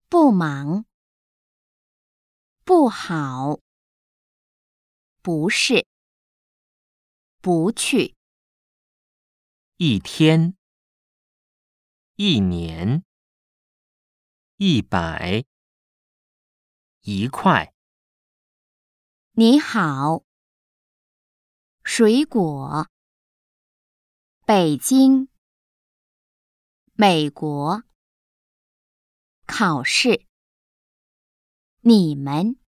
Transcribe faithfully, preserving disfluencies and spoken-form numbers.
不忙，不好，不是，不去， 一天，一年，一百，一块。 你好，水果，北京，美国，考试，你们。